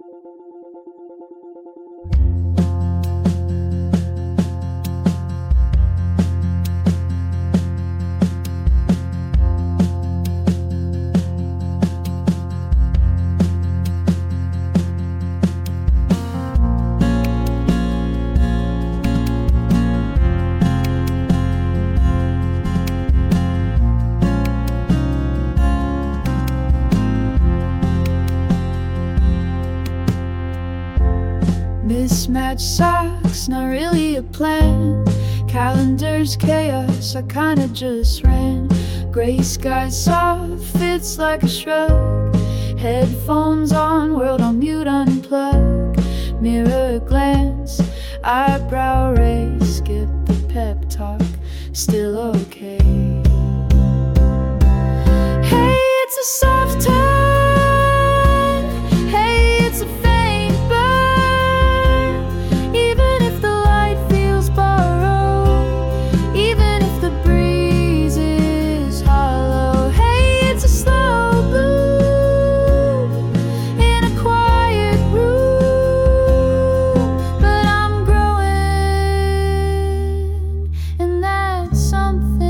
Mismatched socks, not really a plan. Calendar's chaos, I kinda just ran. Gray sky soft, fits like a shrug. Headphones on, world on mute, unplug. Mirror glance, eyebrow raise. Skip the pep talk, still okay. Hey, it's a soft turn. Hey, it's a faint burn. Even if the light feels borrowed, even if the breeze is hollow. Hey, it's a slow bloom in a quiet room. But I'm growing, and that's something.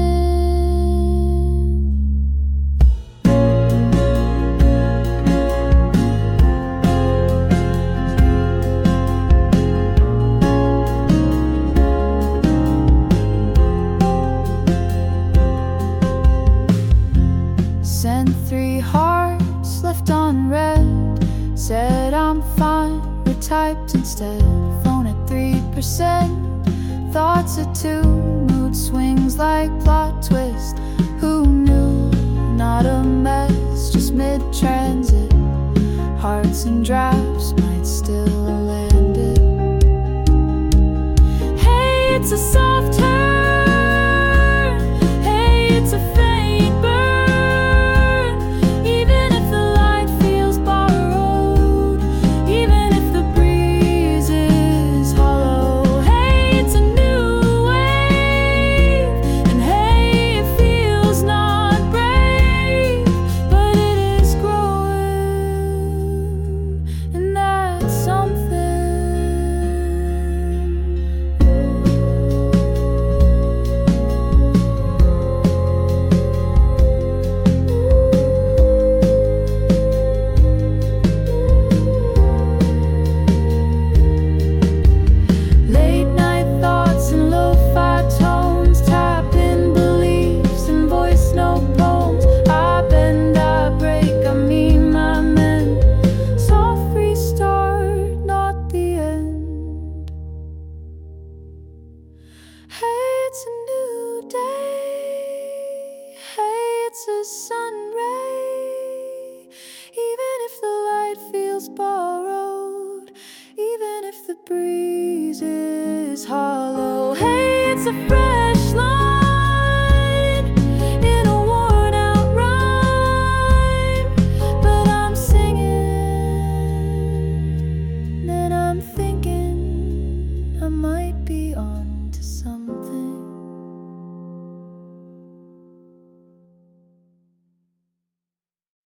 Sent 3 hearts, left on red. Said I'm fine, retyped instead. Phone at 3%, thoughts at 2. Mood swings like plot twist. Who knew? Not a mess, just mid-transit. Hearts and drafts might still land it. Hey, it's a soft turn. Hey, it's a faint burn. Even if the light feels borrowed, even if the breeze is hollow. Hey, it's a new wave, and hey, it feels not brave, but it is growing, and that's something. Late night thoughts and lo-fi tones, tap in beliefs and voice note poems. I bend, I break, I mean I mend. Soft restart, not the end. Hey, it's a new day. Hey, it's a sun ray. Even if the light feels borrowed, even if the breeze is hollow. Hey, it's a fresh line.